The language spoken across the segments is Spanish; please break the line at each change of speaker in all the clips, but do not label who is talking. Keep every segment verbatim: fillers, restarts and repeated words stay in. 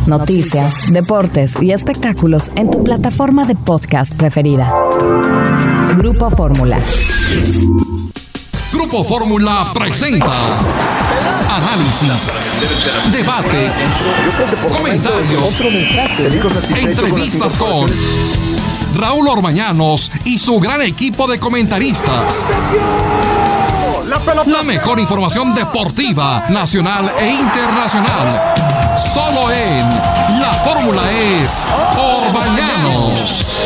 noticias, deportes y espectáculos en tu plataforma de podcast preferida. Grupo Fórmula.
Grupo Fórmula presenta análisis, debate, comentarios, entrevistas con Raúl Orbañanos y su gran equipo de comentaristas. La mejor información deportiva, nacional e internacional. Solo en La Fórmula es Orbañanos.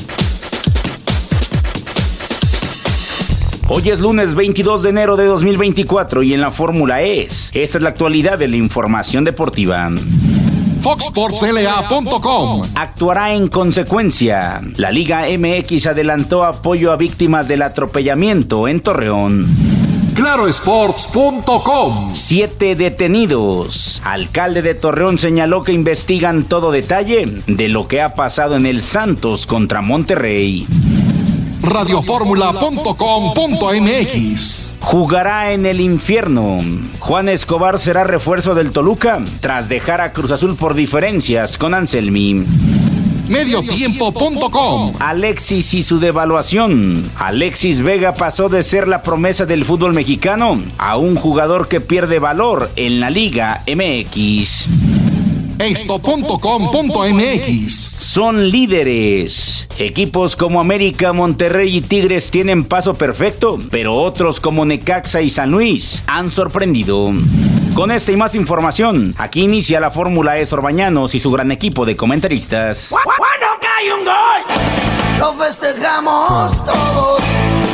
Hoy es lunes veintidós de enero de dos mil veinticuatro y en La Fórmula es. Esta es la actualidad de la información deportiva.
Fox Sports L A punto com
actuará en consecuencia. La Liga M X adelantó apoyo a víctimas del atropellamiento en Torreón.
Claro Sports punto com
Siete detenidos. Alcalde de Torreón señaló que investigan todo detalle de lo que ha pasado en el Santos contra Monterrey.
Radio Fórmula punto com punto m x
Jugará en el infierno. Juan Escobar será refuerzo del Toluca tras dejar a Cruz Azul por diferencias con Anselmi.
Mediotiempo punto com
Alexis y su devaluación. Alexis Vega pasó de ser la promesa del fútbol mexicano a un jugador que pierde valor en la Liga M X.
Esto punto com punto m x
Son líderes. Equipos como América, Monterrey y Tigres tienen paso perfecto, pero otros como Necaxa y San Luis han sorprendido. Con esta y más información, aquí inicia La Fórmula es Orbañanos y su gran equipo de comentaristas.
¡Cuando cae un gol! ¡Lo festejamos todos!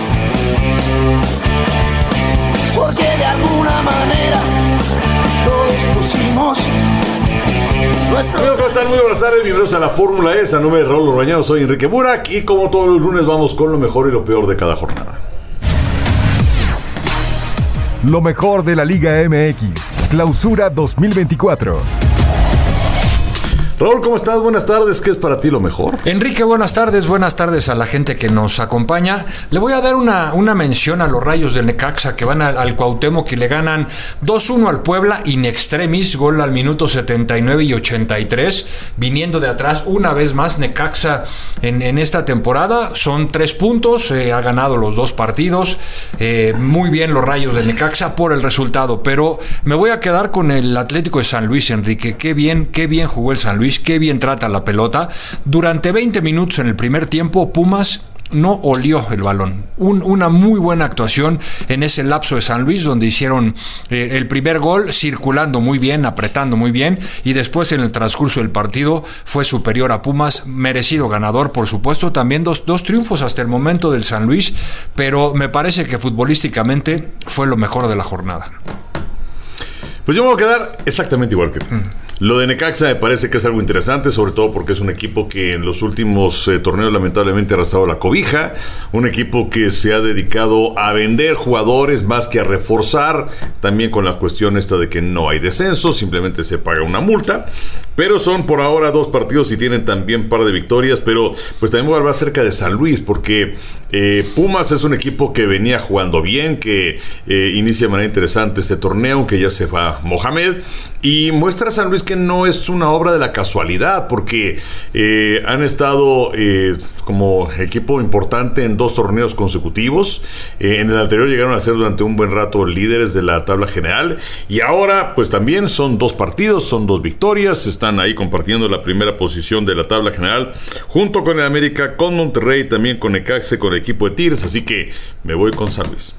Porque de alguna manera todos pusimos nuestro...
Amigos, ¿cómo están? Muy buenas tardes, bienvenidos a La Fórmula E. A nombre de Raúl Orbañanos, soy Enrique Burak y como todos los lunes vamos con lo mejor y lo peor de cada jornada.
Lo mejor de la Liga M X, Clausura dos mil veinticuatro.
Raúl, ¿cómo estás? Buenas tardes. ¿Qué es para ti lo mejor?
Enrique, buenas tardes. Buenas tardes a la gente que nos acompaña. Le voy a dar una, una mención a los Rayos del Necaxa que van al, al Cuauhtémoc y le ganan dos uno al Puebla in extremis, gol al minuto setenta y nueve y ochenta y tres. Viniendo de atrás una vez más Necaxa en, en esta temporada. Son tres puntos, eh, ha ganado los dos partidos. Eh, muy bien los Rayos del Necaxa por el resultado, pero me voy a quedar con el Atlético de San Luis, Enrique. Qué bien, qué bien jugó el San Luis. Qué bien trata la pelota. Durante veinte minutos en el primer tiempo, Pumas no olió el balón. Un, una muy buena actuación en ese lapso de San Luis, donde hicieron eh, el primer gol circulando muy bien, apretando muy bien, y después en el transcurso del partido fue superior a Pumas, merecido ganador, por supuesto. También dos, dos triunfos hasta el momento del San Luis, pero me parece que futbolísticamente fue lo mejor de la jornada.
Pues yo me voy a quedar exactamente igual que tú. Mm. Lo de Necaxa me parece que es algo interesante, sobre todo porque es un equipo que en los últimos eh, torneos lamentablemente ha arrastrado la cobija, un equipo que se ha dedicado a vender jugadores más que a reforzar, también con la cuestión esta de que no hay descenso, simplemente se paga una multa, pero son por ahora dos partidos y tienen también par de victorias, pero pues también voy a hablar acerca de San Luis, porque eh, Pumas es un equipo que venía jugando bien, que eh, inicia de manera interesante este torneo, aunque ya se va Mohamed, y muestra a San Luis que no es una obra de la casualidad, porque eh, han estado eh, como equipo importante en dos torneos consecutivos. Eh, en el anterior llegaron a ser durante un buen rato líderes de la tabla general, y ahora pues también son dos partidos, son dos victorias, están ahí compartiendo la primera posición de la tabla general junto con el América, con Monterrey, también con Necaxa, con el equipo de Tigres, así que me voy con San Luis.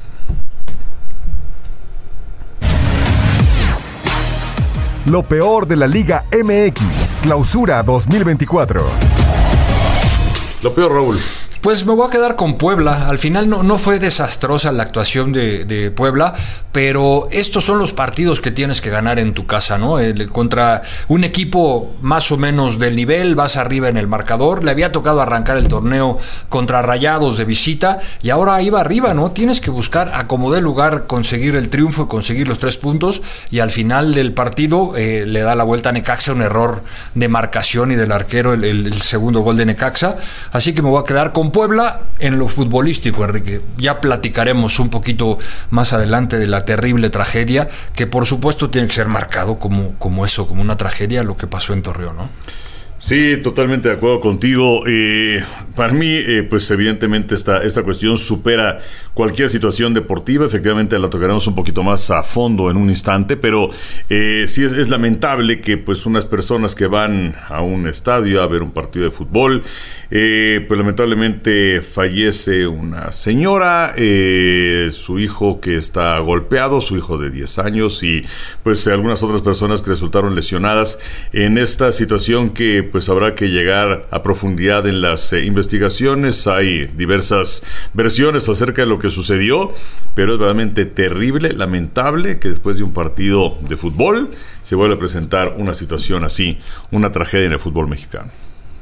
Lo peor de la Liga M X, Clausura dos mil veinticuatro.
Lo peor, Raúl.
Pues me voy a quedar con Puebla. Al final no, no fue desastrosa la actuación de, de Puebla, pero estos son los partidos que tienes que ganar en tu casa, ¿no? El, contra un equipo más o menos del nivel, vas arriba en el marcador. Le había tocado arrancar el torneo contra Rayados de visita y ahora iba arriba, ¿no? Tienes que buscar a como dé lugar conseguir el triunfo y conseguir los tres puntos, y al final del partido eh, le da la vuelta a Necaxa, un error de marcación y del arquero, el, el, el segundo gol de Necaxa. Así que me voy a quedar con con Puebla en lo futbolístico, Enrique. Ya platicaremos un poquito más adelante de la terrible tragedia, que por supuesto tiene que ser marcado como, como eso, como una tragedia, lo que pasó en Torreón, ¿no?
Sí, totalmente de acuerdo contigo. Eh, para mí, eh, pues evidentemente esta, esta cuestión supera cualquier situación deportiva. Efectivamente la tocaremos un poquito más a fondo en un instante, pero eh, sí es, es lamentable que pues unas personas que van a un estadio a ver un partido de fútbol, eh, pues lamentablemente fallece una señora, eh, su hijo que está golpeado, su hijo de diez años y pues algunas otras personas que resultaron lesionadas en esta situación que pues habrá que llegar a profundidad en las eh, investigaciones. Hay diversas versiones acerca de lo que sucedió, pero es realmente terrible, lamentable que después de un partido de fútbol se vuelva a presentar una situación así, una tragedia en el fútbol mexicano.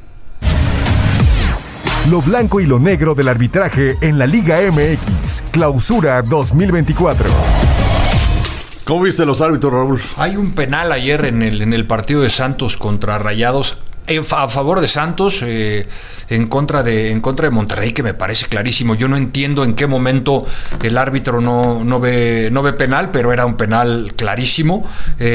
Lo blanco y lo negro del arbitraje en la Liga M X, Clausura dos mil veinticuatro.
¿Cómo viste los árbitros, Raúl?
Hay un penal ayer en el, en el partido de Santos contra Rayados, en fa- a favor de Santos, eh, en contra de en contra de Monterrey, que me parece clarísimo. Yo no entiendo en qué momento el árbitro no, no ve no ve penal, pero era un penal clarísimo,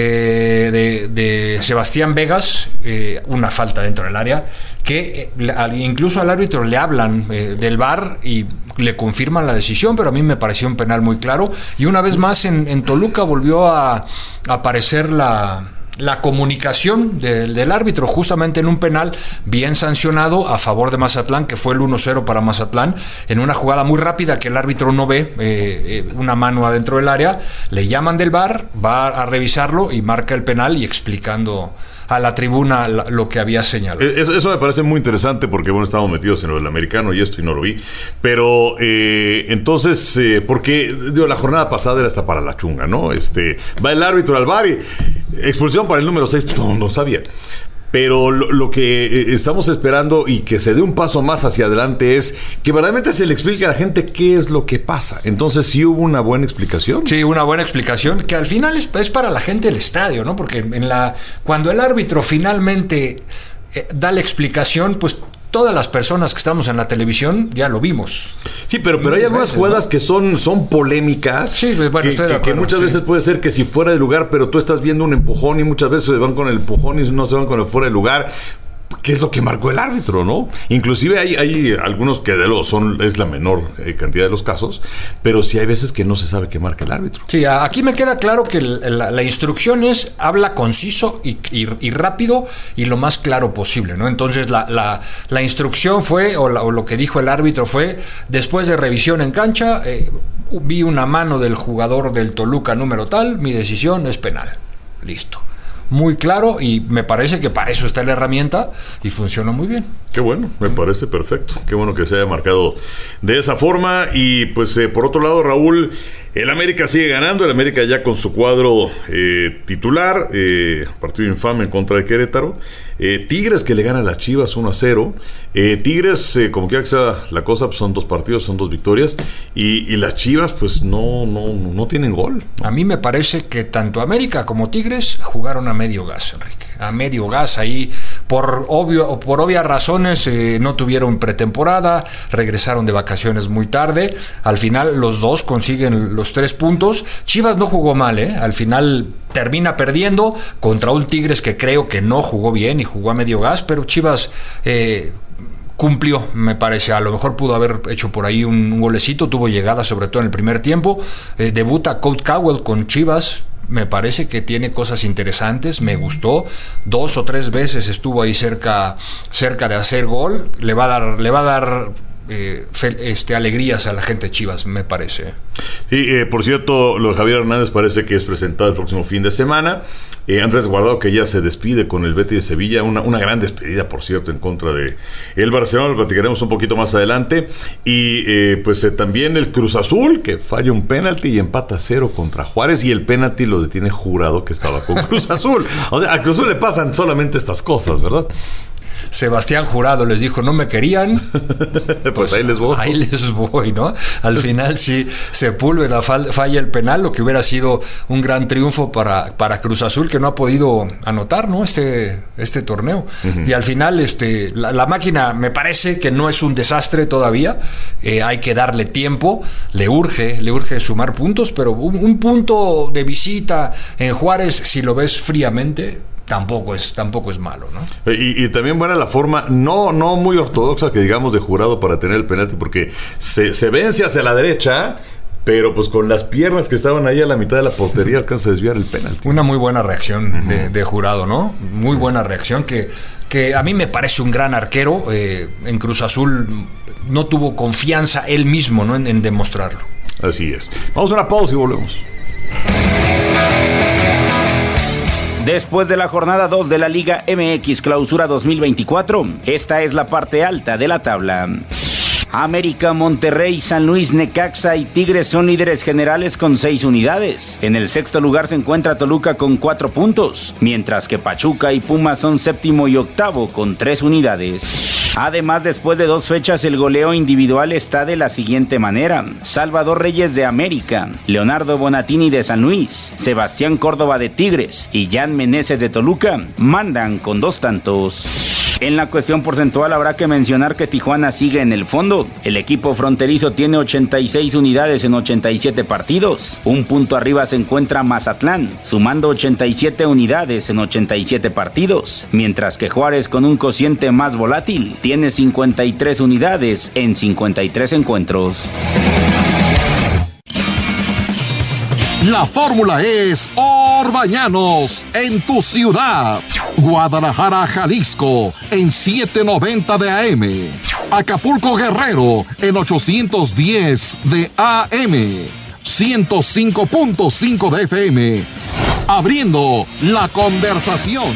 eh, de, de Sebastián Vegas, eh, una falta dentro del área, que eh, incluso al árbitro le hablan eh, del V A R y le confirman la decisión, pero a mí me pareció un penal muy claro. Y una vez más en, en Toluca volvió a, a aparecer la la comunicación del, del árbitro, justamente en un penal bien sancionado a favor de Mazatlán, que fue el uno cero para Mazatlán, en una jugada muy rápida que el árbitro no ve, eh, eh, una mano adentro del área, le llaman del V A R, va a revisarlo y marca el penal y explicando a la tribuna la, lo que había señalado.
Eso, eso me parece muy interesante porque, bueno, estábamos metidos en lo del americano y esto y no lo vi, pero eh, entonces, eh, porque digo, la jornada pasada era hasta para la chunga, ¿no? Este, va el árbitro al V A R y expulsión para el número seis, no, no sabía. Pero lo, lo que estamos esperando y que se dé un paso más hacia adelante es que verdaderamente se le explique a la gente qué es lo que pasa. Entonces, ¿sí hubo una buena explicación?
Sí, una buena explicación, que al final es, es para la gente del estadio, ¿no? Porque en la cuando el árbitro finalmente eh, da la explicación, pues todas las personas que estamos en la televisión ya lo vimos.
Sí, pero, pero hay algunas veces, jugadas, ¿no?, que son, son polémicas.
Sí, bueno,
que,
estoy de acuerdo,
que muchas
sí.
veces puede ser que si fuera de lugar, pero tú estás viendo un empujón y muchas veces se van con el empujón y no se van con el fuera de lugar. ¿Qué es lo que marcó el árbitro, no? Inclusive hay, hay algunos que de lo son es la menor eh, cantidad de los casos, pero sí hay veces que no se sabe qué marca el árbitro.
Sí, aquí me queda claro que la, la instrucción es habla conciso y, y, y rápido y lo más claro posible, ¿no? Entonces la, la, la instrucción fue, o, la, o lo que dijo el árbitro fue, después de revisión en cancha, eh, vi una mano del jugador del Toluca número tal, mi decisión es penal. Listo. Muy claro, y me parece que para eso está la herramienta y funciona muy bien.
Qué bueno, me parece perfecto. Qué bueno que se haya marcado de esa forma. Y pues eh, por otro lado, Raúl, el América sigue ganando. El América ya con su cuadro eh, titular, eh, partido infame en contra de Querétaro. eh, Tigres que le gana a las Chivas uno a cero. eh, Tigres, eh, como quiera que sea la cosa, pues son dos partidos, son dos victorias. Y, y las Chivas pues no, no, no tienen gol.
A mí me parece que tanto América como Tigres jugaron a medio gas, Enrique. A medio gas ahí, por obvio, por obvias razones, eh, no tuvieron pretemporada, regresaron de vacaciones muy tarde. Al final los dos consiguen los tres puntos. Chivas no jugó mal, ¿eh? Al final termina perdiendo contra un Tigres que creo que no jugó bien y jugó a medio gas, pero Chivas eh, cumplió, me parece. A lo mejor pudo haber hecho por ahí un, un golecito, tuvo llegada sobre todo en el primer tiempo. Eh, debuta Coach Cowell con Chivas. Me parece que tiene cosas interesantes, me gustó. Dos o tres veces estuvo ahí cerca, cerca de hacer gol. Le va a dar, le va a dar eh, fe, este, alegrías a la gente de Chivas, me parece.
Sí, eh, por cierto, lo de Javier Hernández parece que es presentado el próximo fin de semana. Eh, Andrés Guardado, que ya se despide con el Betis de Sevilla, una, una gran despedida, por cierto, en contra de el Barcelona, lo platicaremos un poquito más adelante. Y eh, pues eh, también el Cruz Azul, que falla un penalti y empata cero contra Juárez, y el penalti lo detiene Jurado, que estaba con Cruz Azul. O sea, a Cruz Azul le pasan solamente estas cosas, ¿verdad?
Sebastián Jurado les dijo, no me querían.
pues, pues ahí les voy.
Ahí les voy, ¿no? Al final sí, Sepúlveda falla el penal, lo que hubiera sido un gran triunfo para, para Cruz Azul, que no ha podido anotar, ¿no? Este, este torneo. Uh-huh. Y al final, este, la, la máquina me parece que no es un desastre todavía. Eh, hay que darle tiempo. Le urge, le urge sumar puntos, pero un, un punto de visita en Juárez, si lo ves fríamente, tampoco es, tampoco es malo, ¿no?
Y, y también buena la forma, no, no muy ortodoxa, que digamos, de Jurado para tener el penalti, porque se, se vence hacia la derecha, pero pues con las piernas que estaban ahí a la mitad de la portería alcanza a desviar el penalti.
Una muy buena reacción uh-huh. de, de Jurado, ¿no? Muy buena reacción, que, que a mí me parece un gran arquero. Eh, en Cruz Azul no tuvo confianza él mismo, ¿no? en, en demostrarlo.
Así es. Vamos a una pausa y volvemos.
Después de la jornada dos de la Liga M X Clausura dos mil veinticuatro, esta es la parte alta de la tabla. América, Monterrey, San Luis, Necaxa y Tigres son líderes generales con seis unidades. En el sexto lugar se encuentra Toluca con cuatro puntos, mientras que Pachuca y Pumas son séptimo y octavo con tres unidades. Además, después de dos fechas, el goleo individual está de la siguiente manera: Salvador Reyes de América, Leonardo Bonatini de San Luis, Sebastián Córdoba de Tigres y Jan Meneses de Toluca mandan con dos tantos. En la cuestión porcentual habrá que mencionar que Tijuana sigue en el fondo. El equipo fronterizo tiene ochenta y seis unidades en ochenta y siete partidos. Un punto arriba se encuentra Mazatlán, sumando ochenta y siete unidades en ochenta y siete partidos. Mientras que Juárez, con un cociente más volátil, tiene cincuenta y tres unidades en cincuenta y tres encuentros.
La fórmula es Orbañanos en tu ciudad. Guadalajara, Jalisco en setecientos noventa de A M. Acapulco, Guerrero en ochocientos diez de A M. ciento cinco punto cinco de F M. Abriendo la conversación.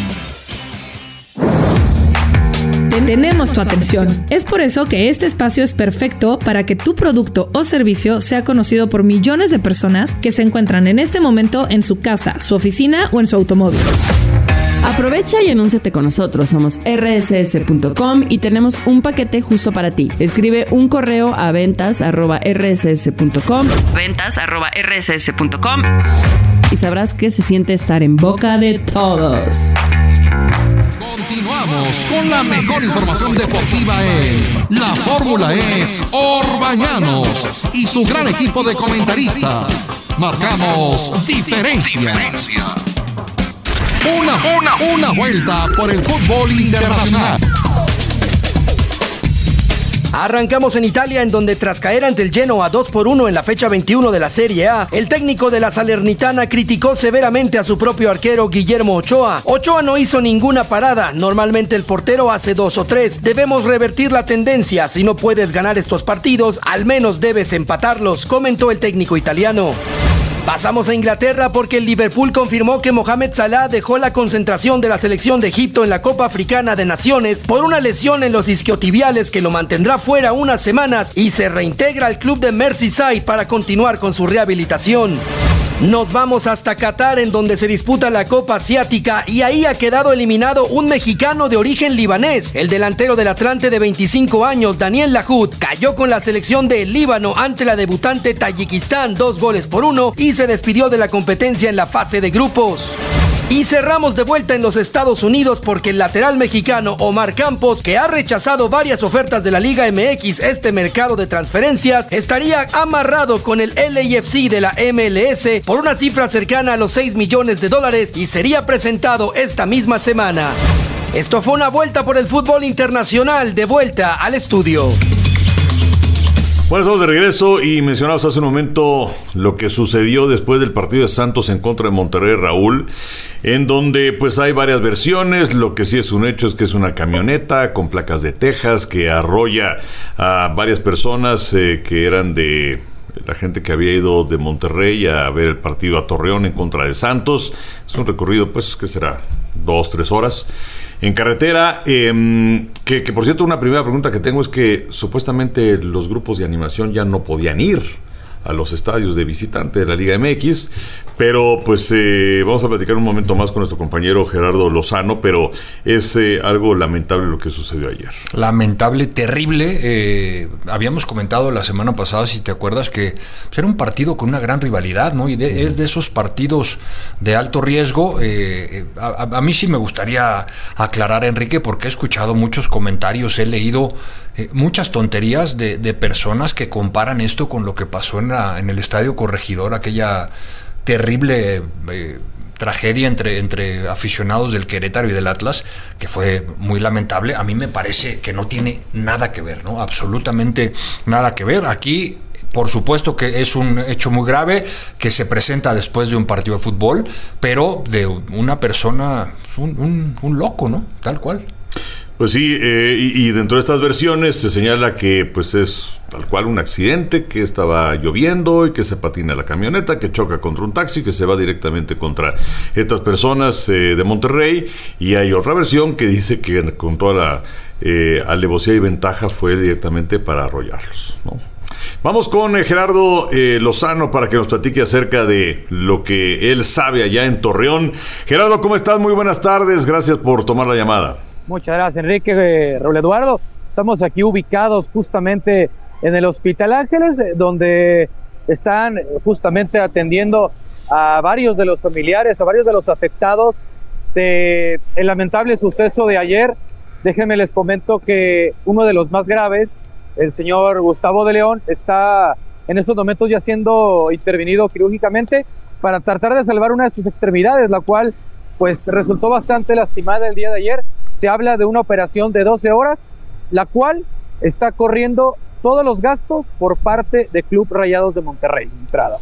Tenemos tu atención. Es por eso que este espacio es perfecto para que tu producto o servicio sea conocido por millones de personas que se encuentran en este momento en su casa, su oficina o en su automóvil.
Aprovecha y anúnciate con nosotros. Somos erre ese ese punto com y tenemos un paquete justo para ti. Escribe un correo a ventas arroba erre ese ese punto com ventas arroba erre ese ese punto com y sabrás que se siente estar en boca de todos.
Continuamos con la mejor información deportiva en La Fórmula es Orbañanos y su gran equipo de comentaristas. Marcamos diferencia. Una, una, una vuelta por el fútbol internacional.
Arrancamos en Italia, en donde tras caer ante el Genoa dos por uno en la fecha veintiuno de la Serie A, el técnico de la Salernitana criticó severamente a su propio arquero Guillermo Ochoa. Ochoa no hizo ninguna parada, normalmente el portero hace dos o tres. Debemos revertir la tendencia, si no puedes ganar estos partidos, al menos debes empatarlos, comentó el técnico italiano. Pasamos a Inglaterra porque el Liverpool confirmó que Mohamed Salah dejó la concentración de la selección de Egipto en la Copa Africana de Naciones por una lesión en los isquiotibiales que lo mantendrá fuera unas semanas y se reintegra al club de Merseyside para continuar con su rehabilitación. Nos vamos hasta Qatar, en donde se disputa la Copa Asiática, y ahí ha quedado eliminado un mexicano de origen libanés. El delantero del Atlante de veinticinco años, Daniel Lahoud, cayó con la selección de Líbano ante la debutante Tayikistán, dos goles por uno, y se despidió de la competencia en la fase de grupos. Y cerramos de vuelta en los Estados Unidos porque el lateral mexicano Omar Campos, que ha rechazado varias ofertas de la Liga M X, este mercado de transferencias, estaría amarrado con el L A F C de la M L S por una cifra cercana a los seis millones de dólares y sería presentado esta misma semana. Esto fue una vuelta por el fútbol internacional. De vuelta al estudio.
Bueno, estamos de regreso y mencionamos hace un momento lo que sucedió después del partido de Santos en contra de Monterrey, Raúl, en donde pues hay varias versiones. Lo que sí es un hecho es que es una camioneta con placas de Texas que arrolla a varias personas eh, que eran de la gente que había ido de Monterrey a ver el partido a Torreón en contra de Santos. Es un recorrido, pues, ¿qué será? Dos, tres horas en carretera. Eh, que, que por cierto, una primera pregunta que tengo es que supuestamente los grupos de animación ya no podían ir a los estadios de visitante de la Liga M X. Pero pues eh, vamos a platicar un momento más con nuestro compañero Gerardo Lozano, pero es eh, algo lamentable lo que sucedió ayer.
Lamentable, terrible. Eh, habíamos comentado la semana pasada, si te acuerdas, que pues, era un partido con una gran rivalidad, ¿no? Y de, es de esos partidos de alto riesgo. Eh, a, a mí sí me gustaría aclarar, Enrique, porque he escuchado muchos comentarios, he leído eh, muchas tonterías de, de personas que comparan esto con lo que pasó en, la, en el Estadio Corregidor, aquella terrible eh, tragedia entre, entre aficionados del Querétaro y del Atlas, que fue muy lamentable. A mí me parece que no tiene nada que ver, ¿no? Absolutamente nada que ver. Aquí, por supuesto que es un hecho muy grave que se presenta después de un partido de fútbol, pero de una persona, un, un, un loco, ¿no? Tal cual.
Pues sí, eh, y, y dentro de estas versiones se señala que pues es tal cual un accidente, que estaba lloviendo y que se patina la camioneta, que choca contra un taxi, que se va directamente contra estas personas eh, de Monterrey, y hay otra versión que dice que con toda la eh, alevosía y ventaja fue directamente para arrollarlos, ¿no? Vamos con eh, Gerardo eh, Lozano para que nos platique acerca de lo que él sabe allá en Torreón. Gerardo, ¿cómo estás? Muy buenas tardes, gracias por tomar la llamada.
Muchas gracias, Enrique. eh, Raúl Eduardo. Estamos aquí ubicados justamente en el Hospital Ángeles, donde están justamente atendiendo a varios de los familiares, a varios de los afectados de el lamentable suceso de ayer. Déjenme les comento que uno de los más graves, el señor Gustavo de León, está en estos momentos ya siendo intervenido quirúrgicamente para tratar de salvar una de sus extremidades, la cual pues resultó bastante lastimada el día de ayer. Se habla de una operación de doce horas, la cual está corriendo todos los gastos por parte de Club Rayados de Monterrey. Entrada.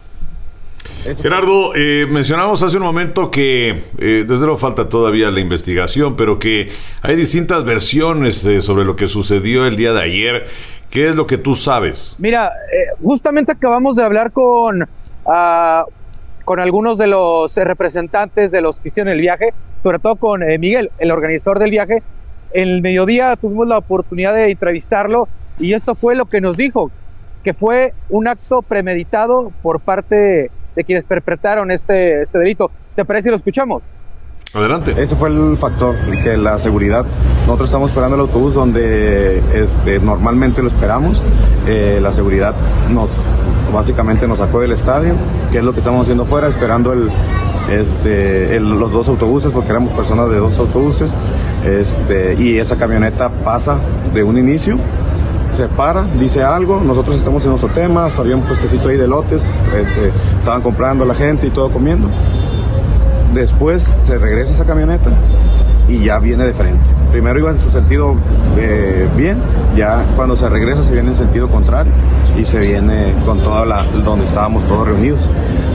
Eso. Gerardo, eh, mencionamos hace un momento que eh, desde luego falta todavía la investigación, pero que hay distintas versiones eh, sobre lo que sucedió el día de ayer. ¿Qué es lo que tú sabes?
Mira, eh, justamente acabamos de hablar con... Uh, con algunos de los representantes de los que hicieron el viaje, sobre todo con eh, Miguel, el organizador del viaje. En el mediodía tuvimos la oportunidad de entrevistarlo y esto fue lo que nos dijo, que fue un acto premeditado por parte de quienes perpetraron este, este delito. ¿Te parece si lo escuchamos?
Adelante.
Ese fue el factor, que la seguridad. Nosotros estamos esperando el autobús donde este, normalmente lo esperamos. Eh, la seguridad nos básicamente nos sacó del estadio, que es lo que estamos haciendo fuera, esperando el, este, el, los dos autobuses, porque éramos personas de dos autobuses. Este, y esa camioneta pasa de un inicio, se para, dice algo, nosotros estamos en nuestro tema, había un puestecito ahí de lotes, este, estaban comprando la gente y todo comiendo. Después se regresa esa camioneta y ya viene de frente. Primero iba en su sentido eh, bien, ya cuando se regresa se viene en sentido contrario y se viene con toda la, donde estábamos todos reunidos.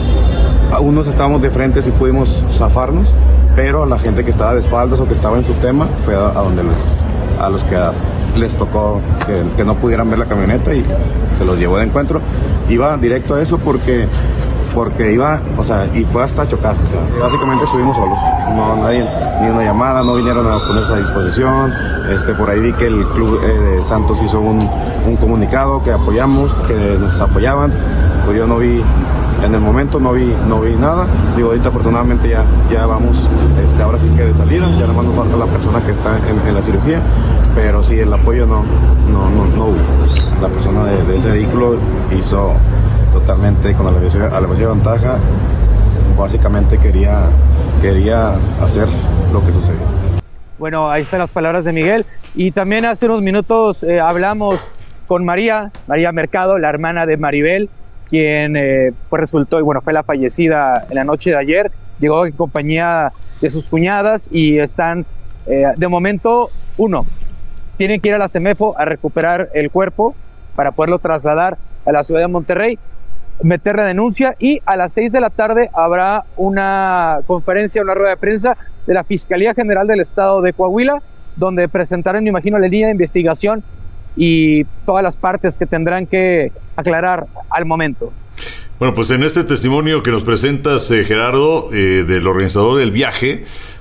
A unos estábamos de frente si pudimos zafarnos, pero la gente que estaba de espaldas o que estaba en su tema fue a, a donde les, a los que a, les tocó que, que no pudieran ver la camioneta y se los llevó de encuentro. Iba directo a eso porque porque iba, o sea, y fue hasta chocar, o sea, básicamente estuvimos solos, no nadie, ni una llamada, no vinieron a ponerse a disposición. Este, por ahí vi que el club eh, de Santos hizo un, un comunicado que apoyamos, que nos apoyaban, pues yo no vi, en el momento no vi, no vi nada. Digo, ahorita afortunadamente ya, ya vamos, este, ahora sí que de salida, ya nada más nos falta la persona que está en, en la cirugía, pero sí, el apoyo no, no, no, no hubo. La persona de, de ese vehículo hizo totalmente con la alevosía de ventaja, básicamente quería, quería hacer lo que sucedió.
Bueno, ahí están las palabras de Miguel. Y también hace unos minutos eh, hablamos con María, María Mercado, la hermana de Maribel, quien eh, pues resultó, y bueno, fue la fallecida en la noche de ayer. Llegó en compañía de sus cuñadas y están, eh, de momento, uno, tienen que ir a la CEMEFO a recuperar el cuerpo para poderlo trasladar a la ciudad de Monterrey, meter la denuncia, y a las seis de la tarde habrá una conferencia, una rueda de prensa de la Fiscalía General del Estado de Coahuila, donde presentarán, me imagino, la línea de investigación y todas las partes que tendrán que aclarar al momento.
Bueno, pues en este testimonio que nos presentas, eh, Gerardo, eh, del organizador del viaje,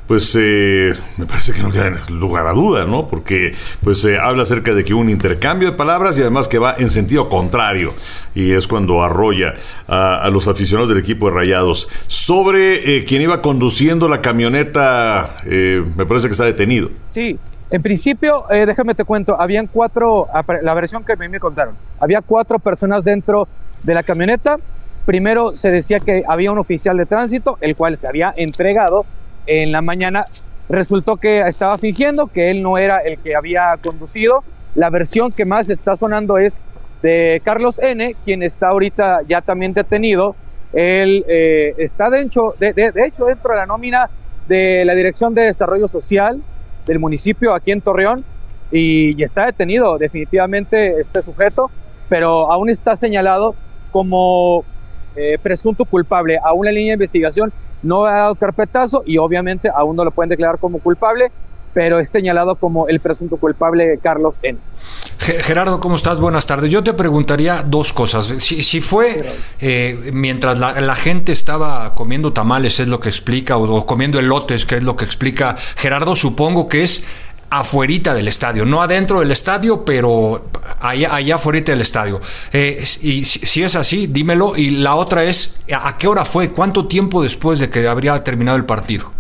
pues eh, me parece que no queda lugar a duda, ¿no? Porque pues eh, habla acerca de que hubo un intercambio de palabras y además que va en sentido contrario, y es cuando arrolla a, a los aficionados del equipo de Rayados. Sobre eh, quien iba conduciendo la camioneta, eh, me parece que está detenido.
Sí, en principio, eh, déjame te cuento, habían cuatro, la versión que a mí me contaron, había cuatro personas dentro de la camioneta. Primero se decía que había un oficial de tránsito, el cual se había entregado en la mañana. Resultó que estaba fingiendo, que él no era el que había conducido. La versión que más está sonando es de Carlos N., quien está ahorita ya también detenido. Él eh, está de hecho, de, de, de hecho dentro de la nómina de la Dirección de Desarrollo Social del municipio aquí en Torreón, y, y está detenido definitivamente este sujeto, pero aún está señalado como eh, presunto culpable. Aún la línea de investigación no ha dado carpetazo y obviamente aún no lo pueden declarar como culpable, pero es señalado como el presunto culpable Carlos N.
Gerardo, ¿cómo estás? Buenas tardes. Yo te preguntaría dos cosas. Si, si fue eh, mientras la, la gente estaba comiendo tamales, es lo que explica, o, o comiendo elotes, que es lo que explica Gerardo, supongo que es afuerita del estadio, no adentro del estadio, pero allá, allá afuerita del estadio. Eh, y si, si es así, dímelo. Y la otra es, ¿a qué hora fue? ¿Cuánto tiempo después de que habría terminado el partido?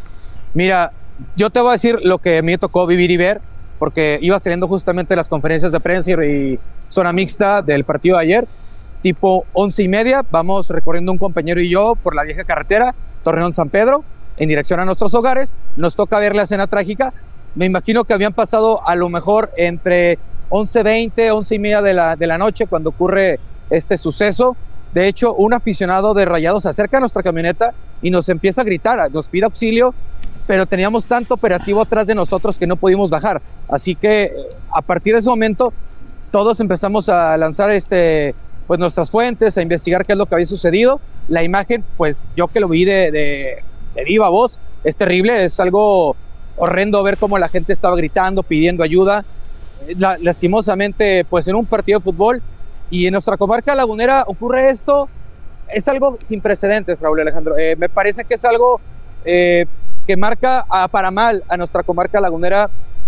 Mira, yo te voy a decir lo que me tocó vivir y ver, porque iba saliendo justamente las conferencias de prensa y zona mixta del partido de ayer, tipo once y media, vamos recorriendo un compañero y yo por la vieja carretera, Torreón San Pedro, en dirección a nuestros hogares. Nos toca ver la escena trágica. Me imagino que habían pasado a lo mejor entre once veinte, once y media de la, de la noche cuando ocurre este suceso. De hecho, un aficionado de Rayados se acerca a nuestra camioneta y nos empieza a gritar, nos pide auxilio, pero teníamos tanto operativo atrás de nosotros que no pudimos bajar. Así que a partir de ese momento todos empezamos a lanzar este, pues nuestras fuentes, a investigar qué es lo que había sucedido. La imagen, pues yo que lo vi de, de, de viva voz, es terrible, es algo horrendo ver cómo la gente estaba gritando, pidiendo ayuda. La, lastimosamente, pues en un partido de fútbol y en nuestra comarca lagunera ocurre esto, es algo sin precedentes, Raúl Alejandro. Eh, me parece que es algo eh, que marca a, para mal a nuestra comarca lagunera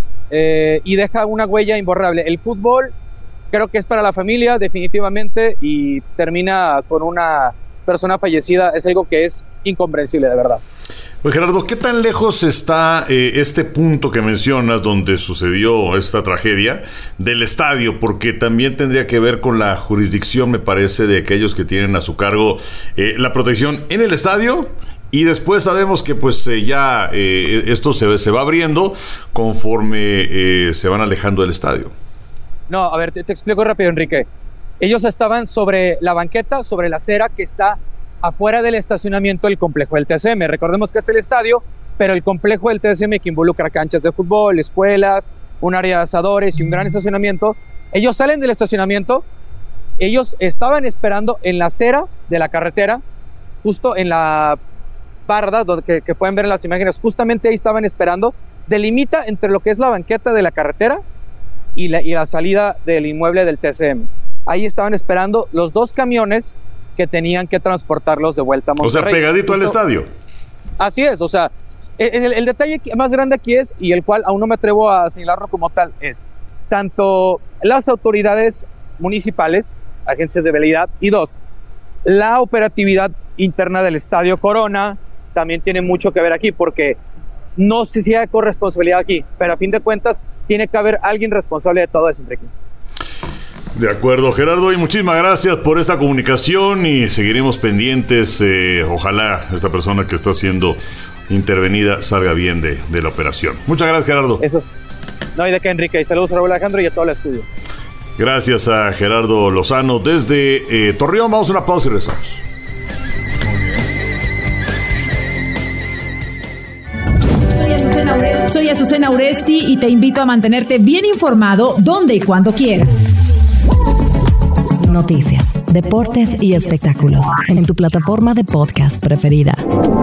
eh, y deja una huella imborrable. El fútbol creo que es para la familia definitivamente, y termina con una persona fallecida. Es algo que es incomprensible, de verdad.
Pues Gerardo, ¿qué tan lejos está eh, este punto que mencionas donde sucedió esta tragedia del estadio? Porque también tendría que ver con la jurisdicción, me parece, de aquellos que tienen a su cargo eh, la protección en el estadio. Y después sabemos que pues eh, ya eh, esto se, se va abriendo conforme eh, se van alejando del estadio.
No, a ver, te, te explico rápido, Enrique. Ellos estaban sobre la banqueta, sobre la acera que está afuera del estacionamiento del complejo del T S M. Recordemos que es el estadio, pero el complejo del T S M que involucra canchas de fútbol, escuelas, un área de asadores y un gran estacionamiento. Ellos salen del estacionamiento, ellos estaban esperando en la acera de la carretera, justo en la barda donde, que, que pueden ver en las imágenes, justamente ahí estaban esperando. Delimita entre lo que es la banqueta de la carretera y la, y la salida del inmueble del T S M. Ahí estaban esperando los dos camiones que tenían que transportarlos de vuelta a Monterrey.
O sea, pegadito al estadio.
Así es, o sea, el, el detalle más grande aquí es, y el cual aún no me atrevo a señalarlo como tal, es tanto las autoridades municipales, agencias de vialidad, y dos, la operatividad interna del Estadio Corona también tiene mucho que ver aquí, porque no sé si hay corresponsabilidad aquí, pero a fin de cuentas tiene que haber alguien responsable de todo eso, Enrique.
De acuerdo, Gerardo, y muchísimas gracias por esta comunicación y seguiremos pendientes. Eh, ojalá esta persona que está siendo intervenida salga bien de, de la operación. Muchas gracias, Gerardo.
Eso. No hay de qué, Enrique, y saludos a Raúl Alejandro y a todo el estudio.
Gracias a Gerardo Lozano desde eh, Torreón. Vamos a una pausa y regresamos.
Soy Azucena Uresti. Soy Azucena Uresti y te invito a mantenerte bien informado donde y cuando quieras.
Noticias, deportes y espectáculos en tu plataforma de podcast preferida.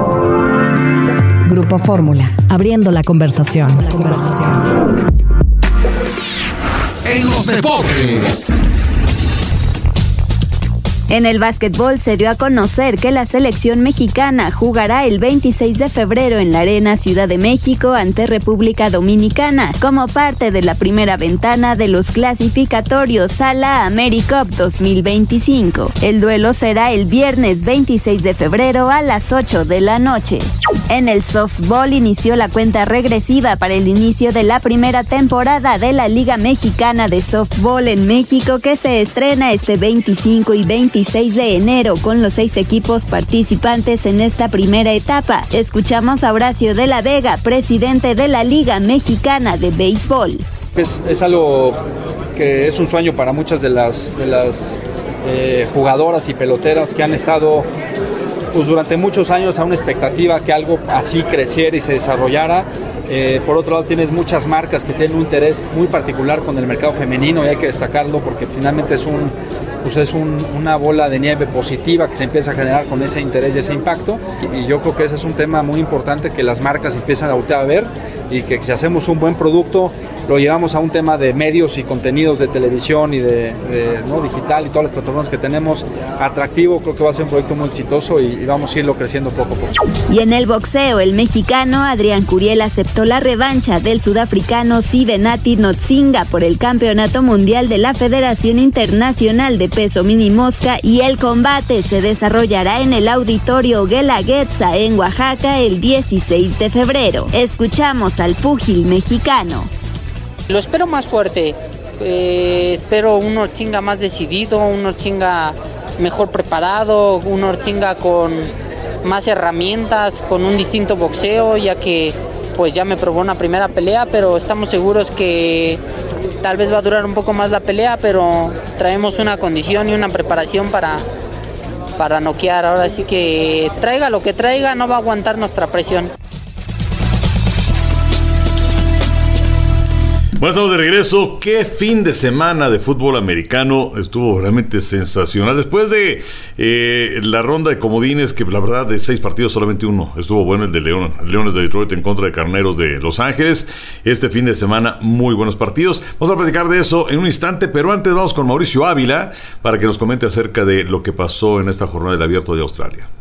Grupo Fórmula, abriendo la conversación. La conversación.
En los deportes.
En el básquetbol se dio a conocer que la selección mexicana jugará el veintiséis de febrero en la Arena Ciudad de México ante República Dominicana, como parte de la primera ventana de los clasificatorios a la AmeriCup dos mil veinticinco. El duelo será el viernes veintiséis de febrero a las ocho de la noche. En el softball inició la cuenta regresiva para el inicio de la primera temporada de la Liga Mexicana de Softball en México, que se estrena este veinticinco y veintiséis de enero con los seis equipos participantes en esta primera etapa. Escuchamos a Horacio de la Vega, presidente de la Liga Mexicana de Béisbol.
Es, es algo que es un sueño para muchas de las, de las eh, jugadoras y peloteras que han estado pues, durante muchos años a una expectativa que algo así creciera y se desarrollara. Eh, por otro lado, tienes muchas marcas que tienen un interés muy particular con el mercado femenino y hay que destacarlo porque finalmente es un pues es un, una bola de nieve positiva que se empieza a generar con ese interés y ese impacto, y, y yo creo que ese es un tema muy importante que las marcas empiezan a voltear a ver, y que si hacemos un buen producto lo llevamos a un tema de medios y contenidos de televisión y de, de ¿no? digital y todas las plataformas que tenemos atractivo. Creo que va a ser un proyecto muy exitoso y, y vamos a irlo creciendo poco a poco.
Y en el boxeo, el mexicano Adrián Curiel aceptó la revancha del sudafricano Sivenati Notsinga por el campeonato mundial de la Federación Internacional de Peso Mini Mosca, y el combate se desarrollará en el Auditorio Guelaguetza en Oaxaca el dieciséis de febrero. Escuchamos al púgil mexicano.
Lo espero más fuerte, eh, espero un Orchinga más decidido, un Orchinga mejor preparado, un Orchinga con más herramientas, con un distinto boxeo, ya que pues ya me probó una primera pelea, pero estamos seguros que tal vez va a durar un poco más la pelea, pero traemos una condición y una preparación para, para noquear. Ahora sí que traiga lo que traiga, no va a aguantar nuestra presión.
Bueno, estamos de regreso. Qué fin de semana de fútbol americano. Estuvo realmente sensacional. Después de eh, la ronda de comodines, que la verdad de seis partidos solamente uno estuvo bueno, el de León, Leones de Detroit en contra de Carneros de Los Ángeles. Este fin de semana muy buenos partidos. Vamos a platicar de eso en un instante, pero antes vamos con Mauricio Ávila para que nos comente acerca de lo que pasó en esta jornada del Abierto de Australia.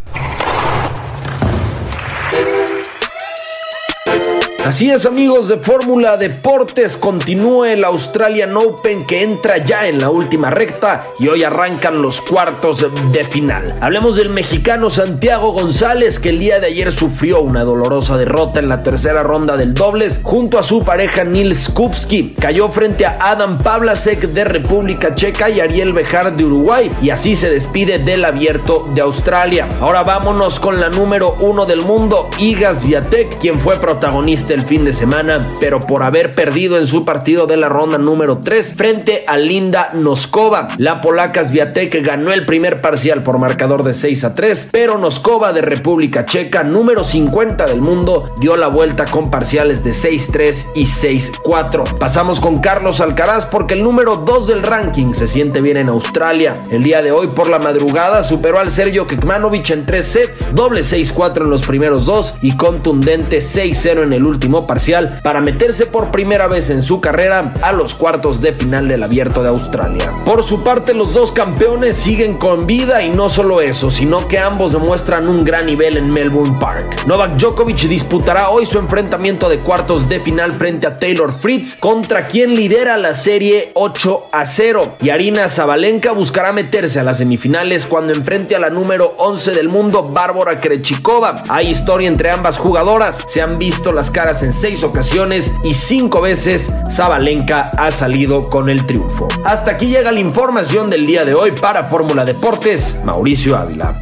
Así es, amigos de Fórmula Deportes, continúa el Australian Open que entra ya en la última recta y hoy arrancan los cuartos de final. Hablemos del mexicano Santiago González, que el día de ayer sufrió una dolorosa derrota en la tercera ronda del dobles junto a su pareja Nils Skupski. Cayó frente a Adam Pavlasek de República Checa y Ariel Bejar de Uruguay, y así se despide del Abierto de Australia. Ahora vámonos con la número uno del mundo, Iga Swiatek, quien fue protagonista el fin de semana, pero por haber perdido en su partido de la ronda número tres frente a Linda Noskova. La polaca Swiatek ganó el primer parcial por marcador de seis a tres, pero Noskova de República Checa, número cincuenta del mundo, dio la vuelta con parciales de seis tres y seis cuatro. Pasamos con Carlos Alcaraz porque el número dos del ranking se siente bien en Australia. El día de hoy por la madrugada superó al serbio Kekmanovic en tres sets, doble seis cuatro en los primeros dos y contundente seis cero en el último parcial para meterse por primera vez en su carrera a los cuartos de final del Abierto de Australia. Por su parte, los dos campeones siguen con vida, y no solo eso, sino que ambos demuestran un gran nivel en Melbourne Park. Novak Djokovic disputará hoy su enfrentamiento de cuartos de final frente a Taylor Fritz, contra quien lidera la serie ocho a cero, y Aryna Sabalenka buscará meterse a las semifinales cuando enfrente a la número once del mundo, Bárbara Krejcikova. Hay historia entre ambas jugadoras, se han visto las caras en seis ocasiones y cinco veces Sabalenka ha salido con el triunfo. Hasta aquí llega la información del día de hoy. Para Fórmula Deportes, Mauricio Ávila.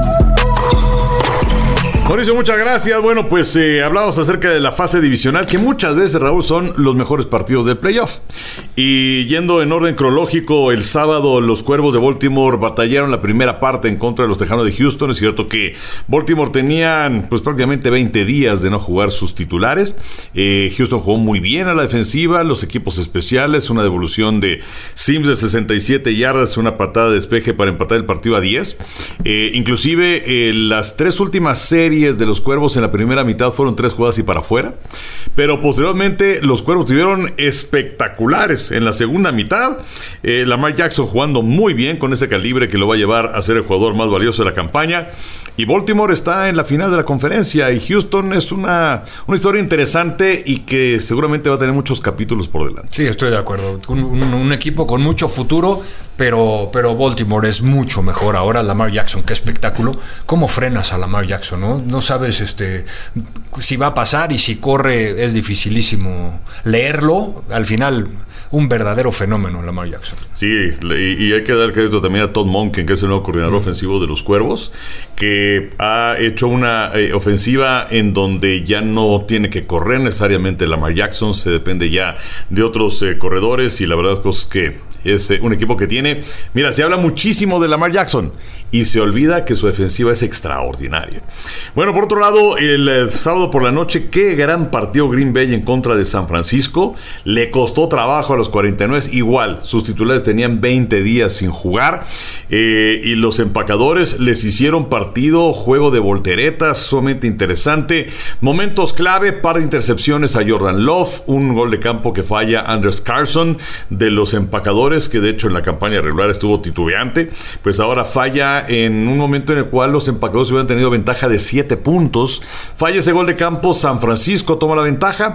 Mauricio, muchas gracias. Bueno, pues eh, hablamos acerca de la fase divisional, que muchas veces, Raúl, son los mejores partidos del playoff. Y yendo en orden cronológico, el sábado los Cuervos de Baltimore batallaron la primera parte en contra de los Tejanos de Houston. Es cierto que Baltimore tenían pues prácticamente veinte días de no jugar sus titulares. Eh, Houston jugó muy bien a la defensiva, los equipos especiales, una devolución de Sims de sesenta y siete yardas, una patada de despeje para empatar el partido a diez. Eh, inclusive eh, las tres últimas series de los Cuervos en la primera mitad fueron tres jugadas y para afuera. pero posteriormente los Cuervos estuvieron espectaculares en la segunda mitad. eh, Lamar Jackson jugando muy bien con ese calibre que lo va a llevar a ser el jugador más valioso de la campaña, y Baltimore está en la final de la conferencia, y Houston es una, una historia interesante y que seguramente va a tener muchos capítulos por delante.
Sí, estoy de acuerdo. Un, un, un equipo con mucho futuro, pero, pero Baltimore es mucho mejor ahora. Lamar Jackson, qué espectáculo. ¿Cómo frenas a Lamar Jackson? No, no sabes este, si va a pasar, y si corre es dificilísimo leerlo. Al final, un verdadero fenómeno Lamar Jackson.
Sí, y, y hay que dar crédito también a Todd Monken, que es el nuevo coordinador mm. ofensivo de los Cuervos, que ha hecho una eh, ofensiva en donde ya no tiene que correr necesariamente Lamar Jackson, se depende ya de otros eh, corredores, y la verdad es que es eh, un equipo que tiene, mira, se habla muchísimo de Lamar Jackson y se olvida que su defensiva es extraordinaria. Bueno, por otro lado, el eh, sábado por la noche, qué gran partido Green Bay en contra de San Francisco. Le costó trabajo a los cuarenta y nueve, igual, sus titulares tenían veinte días sin jugar, eh, y los empacadores les hicieron partido, juego de volteretas, sumamente interesante, momentos clave, par de intercepciones a Jordan Love, un gol de campo que falla Anders Carson de los empacadores, que de hecho en la campaña regular estuvo titubeante, pues ahora falla en un momento en el cual los empacadores hubieran tenido ventaja de siete puntos, falla ese gol de campo, San Francisco toma la ventaja,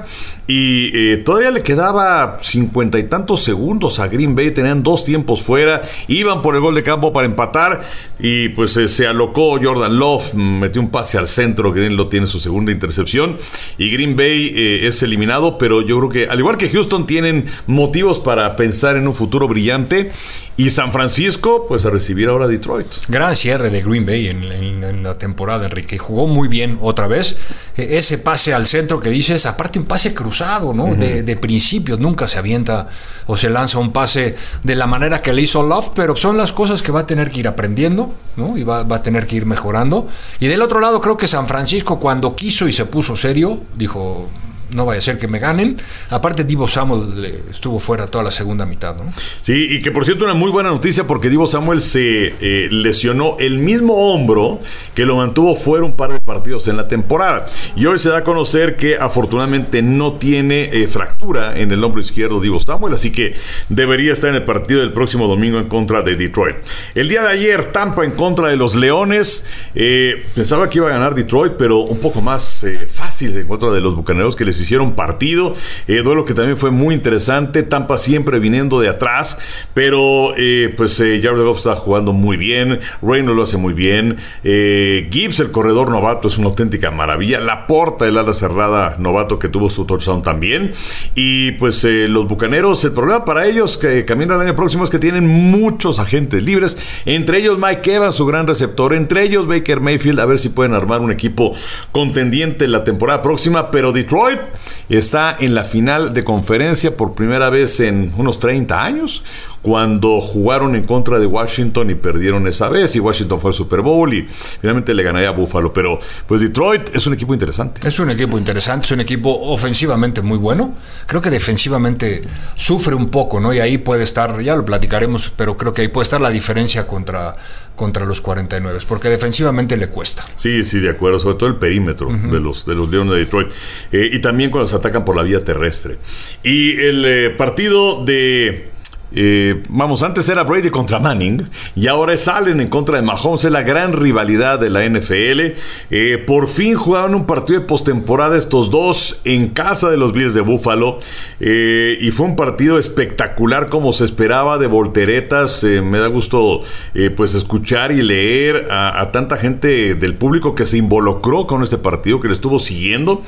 y eh, todavía le quedaba cincuenta y tantos segundos a Green Bay, tenían dos tiempos fuera, iban por el gol de campo para empatar, y pues eh, se alocó Jordan Love, metió un pase al centro, Green lo tiene su segunda intercepción, y Green Bay eh, es eliminado, pero yo creo que al igual que Houston tienen motivos para pensar en un futuro brillante, y San Francisco pues a recibir ahora a Detroit.
Gran cierre de Green Bay en, en, en la temporada, Enrique, jugó muy bien otra vez, e- ese pase al centro que dices, aparte un pase cruzado, ¿no? Uh-huh. de, de principio, nunca se avienta o se lanza un pase de la manera que le hizo Love, pero son las cosas que va a tener que ir aprendiendo, ¿no? Y va, va a tener que ir mejorando. Y del otro lado creo que San Francisco, cuando quiso y se puso serio, dijo: no vaya a ser que me ganen. Aparte, Deebo Samuel estuvo fuera toda la segunda mitad, ¿no?
Sí, y que por cierto una muy buena noticia, porque Deebo Samuel se eh, lesionó el mismo hombro que lo mantuvo fuera un par de partidos en la temporada, y hoy se da a conocer que afortunadamente no tiene eh, fractura en el hombro izquierdo Deebo Samuel, así que debería estar en el partido del próximo domingo en contra de Detroit. El día de ayer, Tampa en contra de los Leones. eh, pensaba que iba a ganar Detroit, pero un poco más eh, fácil en contra de los Bucaneros, que les hicieron partido, eh, duelo que también fue muy interesante, Tampa siempre viniendo de atrás, pero eh, pues eh, Jared Goff está jugando muy bien, Reynolds lo hace muy bien, eh, Gibbs, el corredor novato, es una auténtica maravilla, Laporta, el ala cerrada novato que tuvo su touchdown también, y pues eh, los Bucaneros, el problema para ellos que caminan el año próximo es que tienen muchos agentes libres, entre ellos Mike Evans, su gran receptor, entre ellos Baker Mayfield, a ver si pueden armar un equipo contendiente la temporada próxima, pero Detroit está en la final de conferencia por primera vez en unos treinta años, cuando jugaron en contra de Washington y perdieron esa vez, y Washington fue al Super Bowl y finalmente le ganaría a Buffalo, pero pues Detroit es un equipo interesante.
Es un equipo interesante, es un equipo ofensivamente muy bueno, creo que defensivamente sufre un poco, ¿no? Y ahí puede estar, ya lo platicaremos, pero creo que ahí puede estar la diferencia contra contra los cuarenta y nueve, porque defensivamente le cuesta.
Sí, sí, de acuerdo, sobre todo el perímetro uh-huh. de los de los Leones de Detroit, eh, y también cuando se atacan por la vía terrestre. Y el eh, partido de Eh, vamos, antes era Brady contra Manning y ahora es Allen en contra de Mahomes, es la gran rivalidad de la N F L. eh, por fin jugaban un partido de postemporada estos dos en casa de los Bills de Buffalo, eh, y fue un partido espectacular como se esperaba, de volteretas. eh, me da gusto eh, pues escuchar y leer a, a tanta gente del público que se involucró con este partido, que le estuvo siguiendo,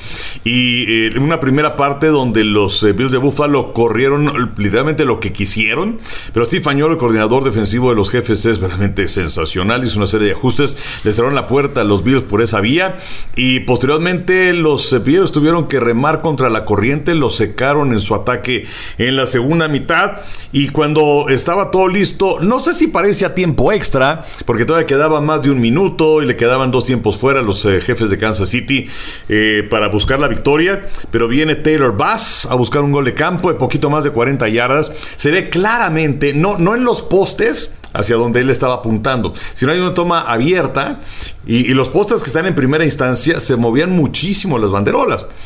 y eh, una primera parte donde los eh, Bills de Buffalo corrieron literalmente lo que quisieron, pero Steve Fagnolo, el coordinador defensivo de los Jefes, es verdaderamente sensacional. Hizo una serie de ajustes, le cerraron la puerta a los Bills por esa vía, y posteriormente los Bills tuvieron que remar contra la corriente, los secaron en su ataque en la segunda mitad, y cuando estaba todo listo, no sé si parecía tiempo extra, porque todavía quedaba más de un minuto y le quedaban dos tiempos fuera a los eh, Jefes de Kansas City eh, para buscar la victoria, pero viene Taylor Bass a buscar un gol de campo de poquito más de cuarenta yardas, se ve claramente, no, no en los postes hacia donde él estaba apuntando, sino hay una toma abierta, y, y los postes que están en primera instancia se movían muchísimo las banderolas,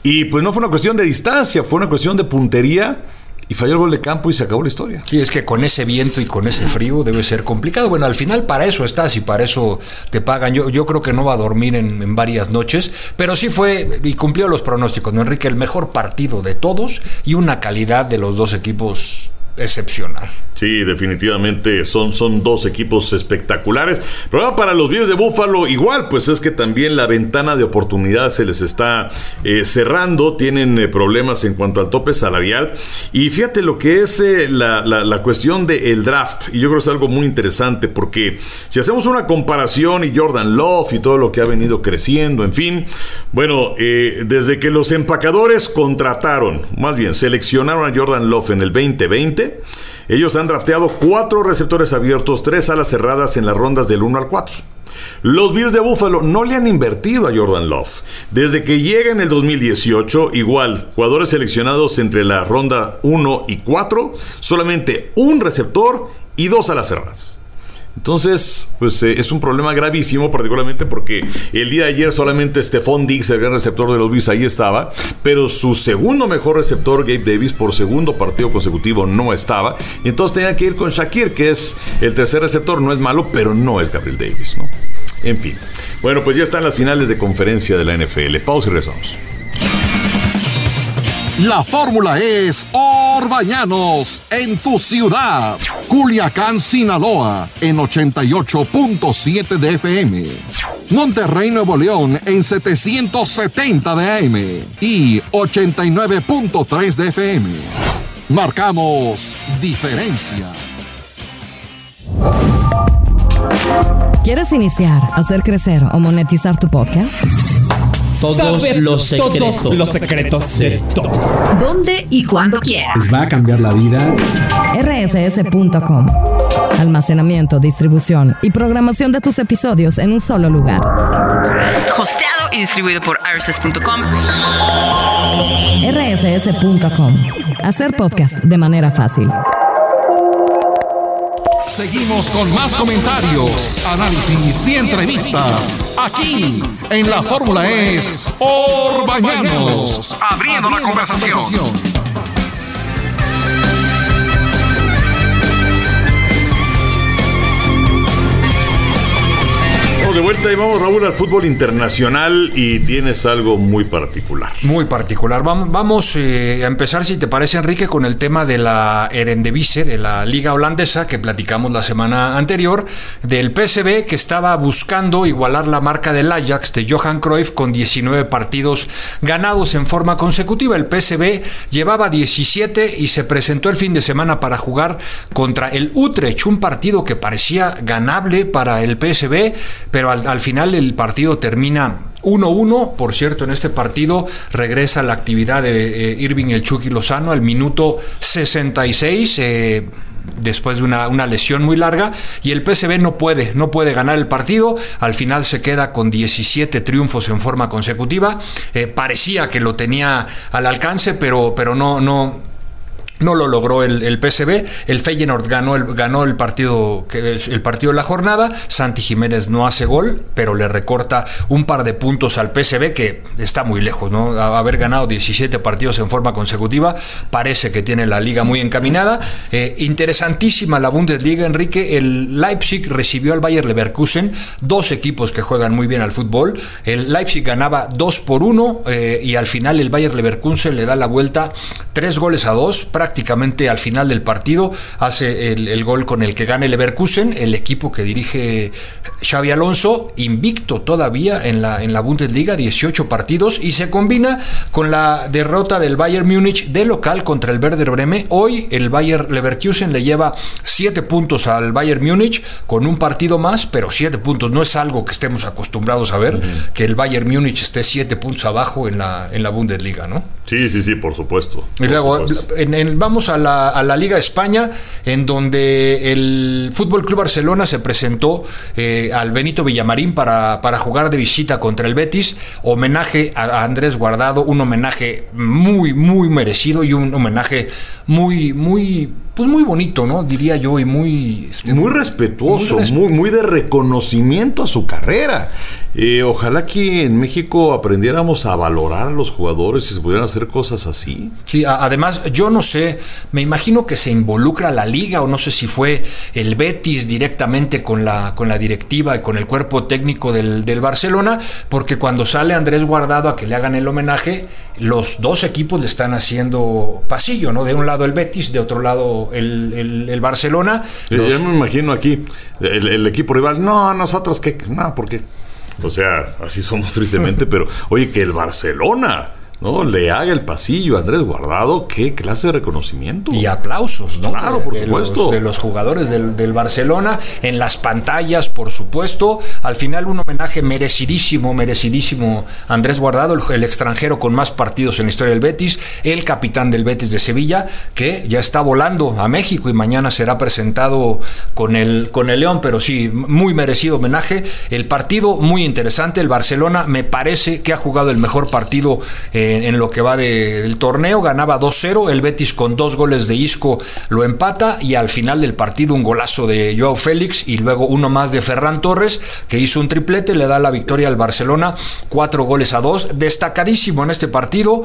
y pues no fue una cuestión de distancia, fue una cuestión de puntería. Y falló el gol de campo y se acabó la historia.
Sí, es que con ese viento y con ese frío debe ser complicado. Bueno, al final para eso estás y para eso te pagan. Yo, yo creo que no va a dormir en, en varias noches, pero sí fue y cumplió los pronósticos, ¿no, Enrique? El mejor partido de todos y una calidad de los dos equipos excepcional.
Sí, definitivamente son, son dos equipos espectaculares. Pero para los Bills de Buffalo igual, pues es que también la ventana de oportunidad se les está eh, cerrando. Tienen eh, problemas en cuanto al tope salarial. Y fíjate lo que es eh, la, la, la cuestión del draft. Y yo creo que es algo muy interesante porque si hacemos una comparación y Jordan Love y todo lo que ha venido creciendo, en fin, bueno, eh, desde que los empacadores contrataron, más bien seleccionaron a Jordan Love en el veinte veinte, ellos han drafteado cuatro receptores abiertos, tres alas cerradas en las rondas del uno al cuatro. Los Bills de Buffalo no le han invertido a Jordan Love. Desde que llega en el dos mil dieciocho, igual, jugadores seleccionados entre la ronda uno y cuatro, solamente un receptor y dos alas cerradas. Entonces, pues eh, es un problema gravísimo, particularmente porque el día de ayer solamente Stephon Diggs, el gran receptor de los Bills, ahí estaba, pero su segundo mejor receptor, Gabe Davis, por segundo partido consecutivo no estaba, y entonces tenían que ir con Shakir, que es el tercer receptor. No es malo, pero no es Gabriel Davis, ¿no? En fin. Bueno, pues ya están las finales de conferencia de la N F L. Pausa y regresamos.
La fórmula es Orbañanos en tu ciudad. Culiacán, Sinaloa en ochenta y ocho punto siete de F M. Monterrey, Nuevo León en setecientos setenta de A M y ochenta y nueve punto tres de F M. Marcamos diferencia.
¿Quieres iniciar, hacer crecer o monetizar tu podcast?
Todos
Saber
los secretos.
Todos los secretos de todos.
¿Dónde y cuándo quieras?
Les va a cambiar la vida.
R S S punto com. Almacenamiento, distribución y programación de tus episodios en un solo lugar.
Hosteado y distribuido por R S S punto com.
R S S punto com. Hacer podcast de manera fácil.
Seguimos con más comentarios, análisis y entrevistas aquí en La Fórmula es Orbañanos, abriendo la conversación.
De vuelta y vamos, Raúl, al fútbol internacional, y tienes algo muy particular.
Muy particular. Vamos, vamos eh, a empezar, si te parece, Enrique, con el tema de la Eredivisie, de la liga holandesa, que platicamos la semana anterior, del P S V, que estaba buscando igualar la marca del Ajax de Johan Cruyff con diecinueve partidos ganados en forma consecutiva. El P S V llevaba diecisiete y se presentó el fin de semana para jugar contra el Utrecht, un partido que parecía ganable para el P S V, pero al, al final el partido termina uno uno. Por cierto, en este partido regresa la actividad de eh, Irving el Chucky Lozano al minuto sesenta y seis, eh, después de una, una lesión muy larga, y el P S V no puede, no puede ganar el partido. Al final se queda con diecisiete triunfos en forma consecutiva. Eh, parecía que lo tenía al alcance, pero, pero no, no No lo logró el, el P S V. El Feyenoord ganó el, ganó el partido que el, el partido de la jornada. Santi Jiménez no hace gol, pero le recorta un par de puntos al P S V, que está muy lejos, ¿no? A haber ganado diecisiete partidos en forma consecutiva, parece que tiene la liga muy encaminada. Eh, interesantísima la Bundesliga, Enrique. El Leipzig recibió al Bayer Leverkusen, dos equipos que juegan muy bien al fútbol. El Leipzig ganaba dos por uno eh, y al final el Bayer Leverkusen le da la vuelta tres goles a dos. Prácticamente al final del partido hace el, el gol con el que gana el Leverkusen, el equipo que dirige Xabi Alonso, invicto todavía en la, en la Bundesliga, dieciocho partidos, y se combina con la derrota del Bayern Múnich de local contra el Werder Bremen. Hoy el Bayer Leverkusen le lleva siete puntos al Bayern Múnich con un partido más, pero siete puntos no es algo que estemos acostumbrados a ver, uh-huh. que el Bayern Múnich esté siete puntos abajo en la, en la Bundesliga, ¿no?
Sí, sí, sí, por supuesto.
Y
por
luego
supuesto.
En, en vamos a la, a la Liga de España, en donde el Fútbol Club Barcelona se presentó eh, al Benito Villamarín para, para jugar de visita contra el Betis. Homenaje a, a Andrés Guardado, un homenaje muy, muy merecido y un homenaje muy, muy, pues muy bonito, ¿no? Diría yo, y muy...
Muy respetuoso,
muy, resp-
muy, muy de reconocimiento a su carrera. Eh, ojalá que en México aprendiéramos a valorar a los jugadores y se pudieran hacer cosas así.
Sí, a, además, yo no sé, me imagino que se involucra la liga, o no sé si fue el Betis directamente con la, con la directiva y con el cuerpo técnico del, del Barcelona, porque cuando sale Andrés Guardado a que le hagan el homenaje, los dos equipos le están haciendo pasillo, ¿no? De un lado el Betis, de otro lado el, el, el Barcelona.
Los...
Los...
Yo me imagino aquí, el, el equipo rival, no, nosotros, ¿qué? No, ¿por qué? O sea, así somos tristemente, pero oye, que el Barcelona, ¿no?, le haga el pasillo a Andrés Guardado, qué clase de reconocimiento.
Y aplausos, ¿no?
Claro,
de,
por
de
supuesto.
Los, de los jugadores del, del Barcelona, en las pantallas, por supuesto. Al final, un homenaje merecidísimo, merecidísimo a Andrés Guardado, el, el extranjero con más partidos en la historia del Betis, el capitán del Betis de Sevilla, que ya está volando a México y mañana será presentado con el, con el León, pero sí, muy merecido homenaje. El partido muy interesante. El Barcelona me parece que ha jugado el mejor partido eh, En, en lo que va de, del torneo. Ganaba dos cero, el Betis con dos goles de Isco lo empata, y al final del partido un golazo de Joao Félix y luego uno más de Ferran Torres, que hizo un triplete, le da la victoria al Barcelona, cuatro goles a dos. Destacadísimo en este partido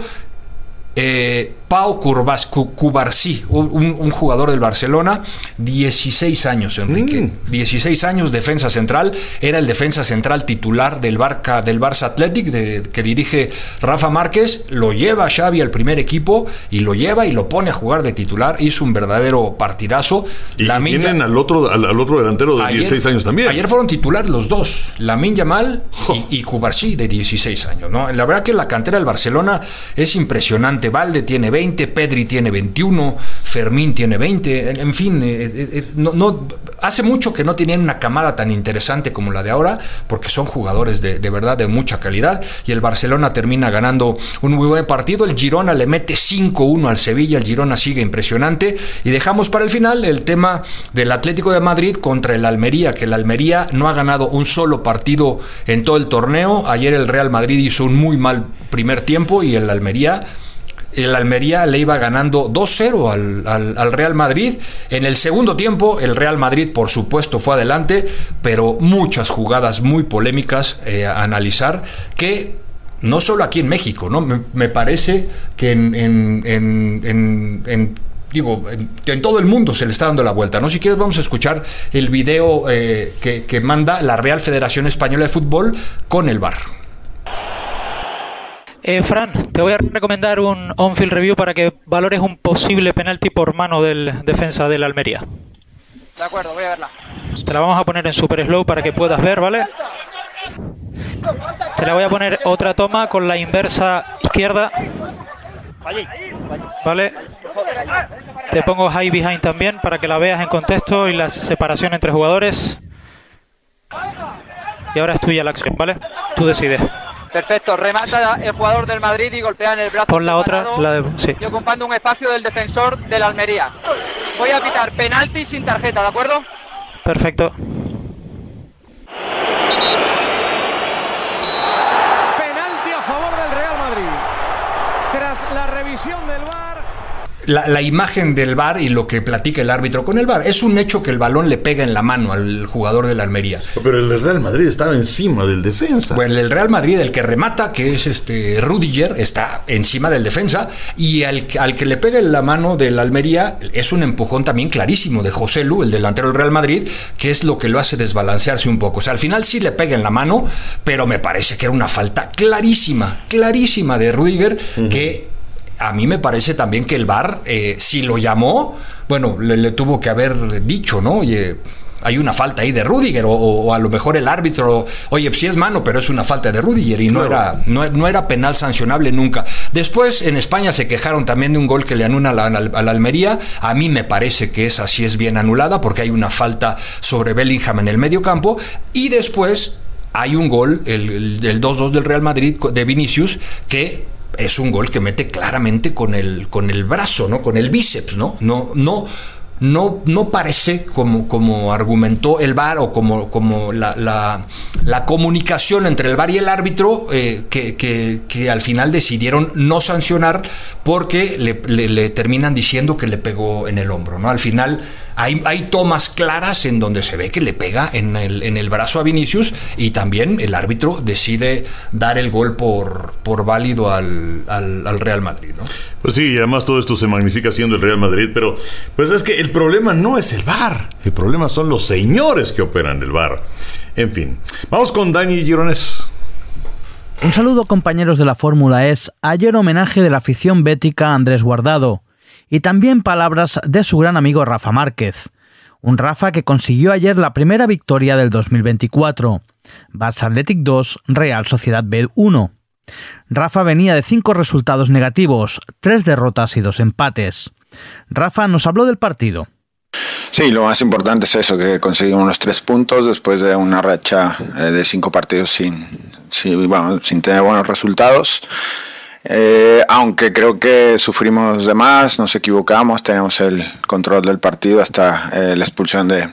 Eh, Pau Cubarsí, un, un jugador del Barcelona, dieciséis años, Enrique, mm. dieciséis años, defensa central, era el defensa central titular del Barca, del Barça Athletic, de, que dirige Rafa Márquez. Lo lleva Xavi al primer equipo y lo lleva y lo pone a jugar de titular. Hizo un verdadero partidazo.
Y Lamine tienen al otro, al, al otro delantero de ayer, dieciséis años también.
Ayer fueron titulares los dos, Lamine Yamal oh. y, y Cubarsí, de dieciséis años, ¿no? La verdad que la cantera del Barcelona es impresionante. Valde tiene veinte, Pedri tiene veintiuno, Fermín tiene veinte, en, en fin, eh, eh, no, no, hace mucho que no tenían una camada tan interesante como la de ahora, porque son jugadores de, de verdad de mucha calidad, y el Barcelona termina ganando un muy buen partido. El Girona le mete cinco uno al Sevilla, el Girona sigue impresionante, y dejamos para el final el tema del Atlético de Madrid contra el Almería, que el Almería no ha ganado un solo partido en todo el torneo. Ayer el Real Madrid hizo un muy mal primer tiempo y el Almería El Almería le iba ganando dos cero al, al, al Real Madrid. En el segundo tiempo, el Real Madrid, por supuesto, fue adelante, pero muchas jugadas muy polémicas eh, a analizar, que no solo aquí en México, ¿no? Me, me parece que en, en, en, en, en digo, en, en todo el mundo se le está dando la vuelta, ¿no? Si quieres, vamos a escuchar el video eh, que, que manda la Real Federación Española de Fútbol con el V A R.
Eh, Fran, te voy a recomendar un on-field review para que valores un posible penalti por mano del defensa del Almería.
De acuerdo, voy a verla.
Te la vamos a poner en super slow para que puedas ver, ¿vale? Te la voy a poner otra toma con la inversa izquierda. ¿Vale? Te pongo high behind también para que la veas en contexto y la separación entre jugadores. Y ahora es tuya la acción, ¿vale? Tú decides.
Perfecto, remata el jugador del Madrid y golpea en el brazo.
Pon la otra, la de, sí.
Y ocupando un espacio del defensor del Almería. Voy a pitar penalti sin tarjeta, ¿de acuerdo?
Perfecto.
Penalti a favor del Real Madrid. Tras la revisión del V A R.
La, la imagen del V A R y lo que platica el árbitro con el V A R. Es un hecho que el balón le pega en la mano al jugador de la Almería.
Pero el Real Madrid estaba encima del defensa.
Bueno, el Real Madrid, el que remata, que es este Rüdiger, está encima del defensa, y al, al que le pega en la mano del Almería es un empujón también clarísimo de José Lu, el delantero del Real Madrid, que es lo que lo hace desbalancearse un poco. O sea, al final sí le pega en la mano, pero me parece que era una falta clarísima, clarísima de Rüdiger, uh-huh. que a mí me parece también que el V A R, eh, si lo llamó, bueno, le, le tuvo que haber dicho, ¿no? Oye, hay una falta ahí de Rüdiger, o, o a lo mejor el árbitro, oye, sí es mano, pero es una falta de Rüdiger, y no, claro. era, no, no era penal sancionable nunca. Después, en España se quejaron también de un gol que le anula a la, a la Almería. A mí me parece que esa sí es bien anulada, porque hay una falta sobre Bellingham en el medio campo, y después hay un gol, el, el, el dos dos del Real Madrid, de Vinicius, que es un gol que mete claramente con el, con el brazo, ¿no? Con el bíceps, ¿no? No, no, no, no parece como, como argumentó el V A R o como, como la, la, la comunicación entre el V A R y el árbitro, eh, que, que, que al final decidieron no sancionar porque le, le, le terminan diciendo que le pegó en el hombro, ¿no? Al final hay, hay tomas claras en donde se ve que le pega en el, en el brazo a Vinicius, y también el árbitro decide dar el gol por, por válido al, al, al Real Madrid, ¿no?
Pues sí, y además todo esto se magnifica siendo el Real Madrid, pero pues es que el problema no es el V A R, el problema son los señores que operan el V A R. En fin, vamos con Dani Gironés.
Un saludo, compañeros de la Fórmula E. Ayer homenaje de la afición bética a Andrés Guardado, y también palabras de su gran amigo Rafa Márquez. Un Rafa que consiguió ayer la primera victoria del dos mil veinticuatro. Barça Athletic dos, Real Sociedad B uno. Rafa venía de cinco resultados negativos, tres derrotas y dos empates. Rafa nos habló del partido.
Sí, lo más importante es eso, que conseguimos los tres puntos después de una racha eh, de cinco partidos sin, sin, bueno, sin tener buenos resultados. Eh, aunque creo que sufrimos de más, nos equivocamos, tenemos el control del partido hasta eh, la expulsión de,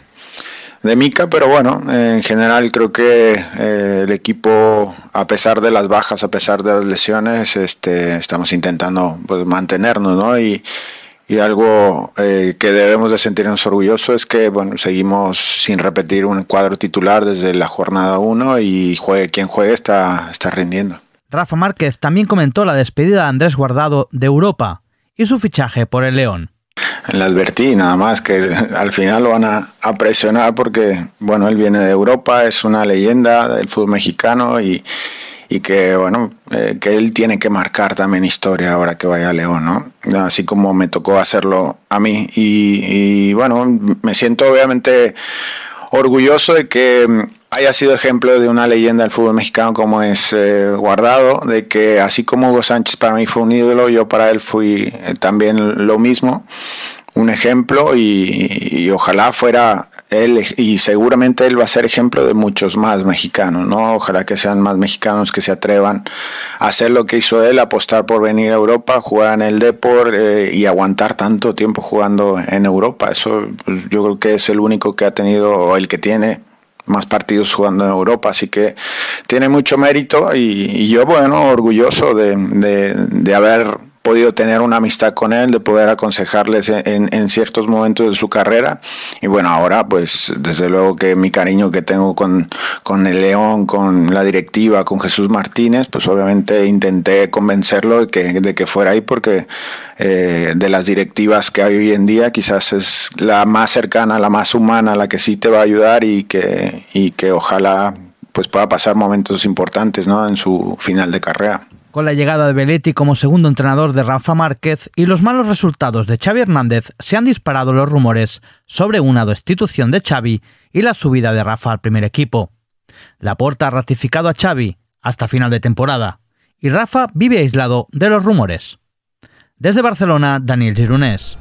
de Mika, pero bueno, eh, en general creo que eh, el equipo, a pesar de las bajas, a pesar de las lesiones, este, estamos intentando pues, mantenernos, ¿no? Y, y algo eh, que debemos de sentirnos orgullosos es que bueno, seguimos sin repetir un cuadro titular desde la jornada uno, y juegue quien juegue está, está rindiendo.
Rafa Márquez también comentó la despedida de Andrés Guardado de Europa y su fichaje por el León.
Le advertí nada más que al final lo van a, a presionar porque bueno, él viene de Europa, es una leyenda del fútbol mexicano y, y que bueno, eh, que él tiene que marcar también historia ahora que vaya a León, ¿no? Así como me tocó hacerlo a mí y, y bueno, me siento obviamente orgulloso de que haya sido ejemplo de una leyenda del fútbol mexicano como es eh, Guardado, de que así como Hugo Sánchez para mí fue un ídolo, yo para él fui eh, también lo mismo, un ejemplo y, y ojalá fuera él, y seguramente él va a ser ejemplo de muchos más mexicanos, ¿no? Ojalá que sean más mexicanos que se atrevan a hacer lo que hizo él, apostar por venir a Europa, jugar en el Depor eh, y aguantar tanto tiempo jugando en Europa. Eso pues, yo creo que es el único que ha tenido, o el que tiene más partidos jugando en Europa, así que tiene mucho mérito y, y yo, bueno, orgulloso de, de, de haber podido tener una amistad con él, de poder aconsejarles en, en ciertos momentos de su carrera y bueno, ahora pues desde luego que mi cariño que tengo con, con el León, con la directiva, con Jesús Martínez, pues obviamente intenté convencerlo de que, de que fuera ahí porque eh, de las directivas que hay hoy en día quizás es la más cercana, la más humana, la que sí te va a ayudar y que, y que ojalá pues pueda pasar momentos importantes, ¿no? En su final de carrera.
Con la llegada de Belletti como segundo entrenador de Rafa Márquez y los malos resultados de Xavi Hernández, se han disparado los rumores sobre una destitución de Xavi y la subida de Rafa al primer equipo. Laporta ha ratificado a Xavi hasta final de temporada y Rafa vive aislado de los rumores. Desde Barcelona, Daniel Gironés.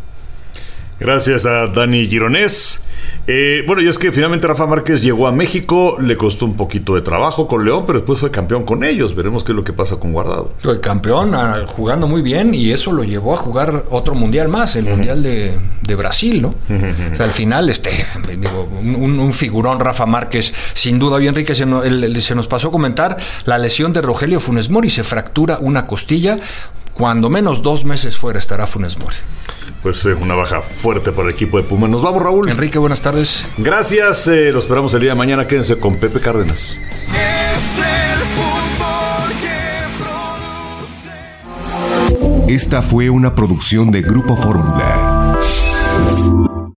Gracias a Dani Gironés. Eh, bueno, y es que finalmente Rafa Márquez llegó a México, le costó un poquito de trabajo con León, pero después fue campeón con ellos. Veremos qué es lo que pasa con Guardado.
El campeón ah, jugando muy bien y eso lo llevó a jugar otro mundial más, el uh-huh. mundial de, de Brasil, ¿no? Uh-huh. O sea, al final, este, digo, un, un figurón Rafa Márquez, sin duda. Hoy, Enrique, se nos, el, se nos pasó a comentar la lesión de Rogelio Funes Mori, se fractura una costilla. Cuando menos dos meses fuera estará Funes Mori.
Pues eh, una baja fuerte para el equipo de Pumas. Nos vamos, Raúl.
Enrique, buenas tardes.
Gracias, eh, lo esperamos el día de mañana. Quédense con Pepe Cárdenas.
Es el fútbol que produce.
Esta fue una producción de Grupo Fórmula.